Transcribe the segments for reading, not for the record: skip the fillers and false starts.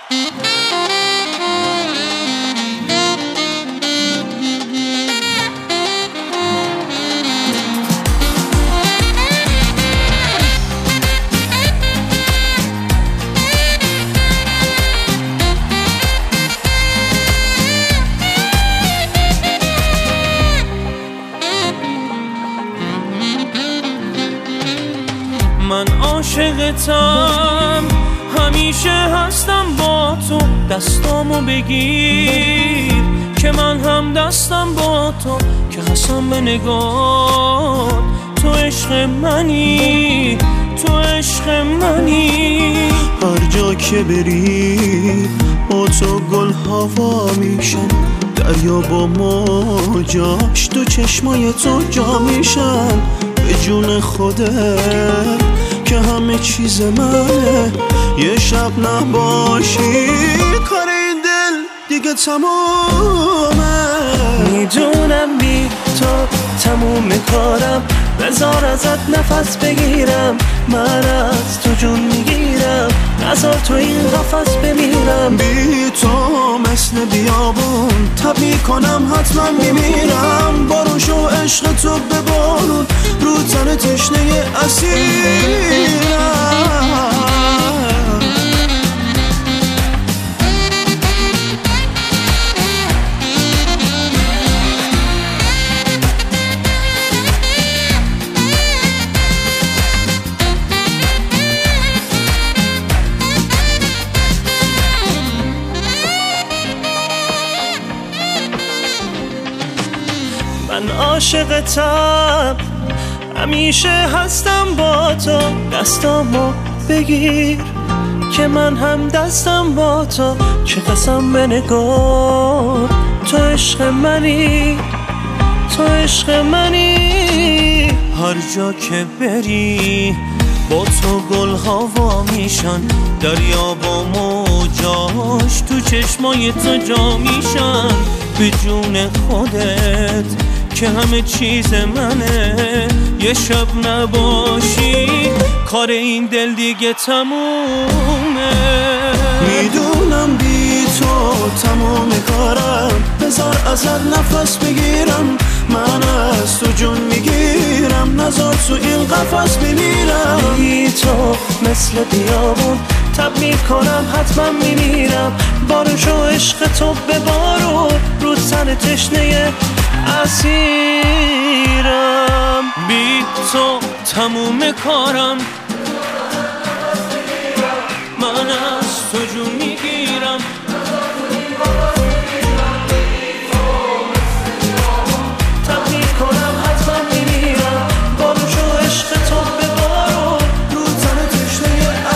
من عاشقتم، همیشه هستم با تو، دستامو بگیر که من هم دستم با تو، که قسم به نگاه تو عشق منی، تو عشق منی. هر جا که بری با تو گل هوا میشن، دریا با موجاش تو چشمای تو جا میشن. به جون خودت که همه چیز منه، یه شب نباشی کار این دل دیگه تمومه. میدونم بی تو تموم کارم، بذار ازت نفس بگیرم، من از تو جون میگیرم، نذار تو این قفس بمیرم. بی تو مثل بیابون تب میکنم حتما میمیرم. بارون شو عشق تو به بارون، رو تن تشنه اسیرم. من عاشقتم، همیشه هستم با تو، دستامو بگیر که من هم دستم با تو، که قسم به نگاه تو عشق منی، تو عشق منی. هر جا که بری با تو گل هوا میشن، دریا با موجاش تو چشمای تو جا میشن. به جون خودت که همه چیز منه، یه شب نباشی کار این دل دیگه تمومه. میدونم بی تو تمام کارم، بذار ازت نفس بگیرم، من از تو جون میگیرم، نذار تو این قفس بمیرم. بی تو مثل بیابون تب میکنم حتما میمیرم، بارشو عشق تو به بارون، رو تن تشنه اسیرم. بی تو تموم کارم، من از تو جون میگیرم، تب میکنم حتما میمیرم، بارشو عشق تو به بارون، رو تن تشنه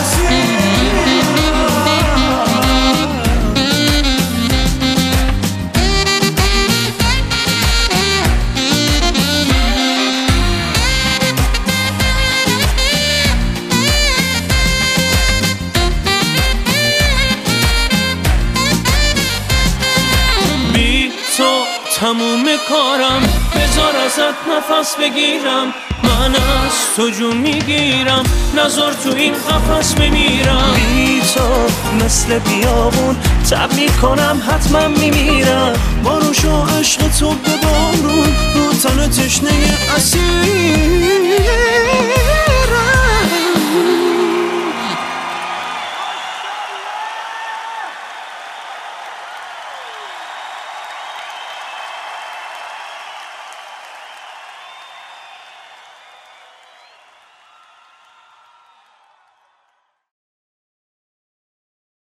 تموم کارم، بذار ازت نفس بگیرم، من از تو جون میگیرم، نذار تو این قفس بمیرم. بی تو مثل بیابون تب میکنم حتما میمیرم، بارون شو عشق تو به بارون، رو تن تشنه اسیر.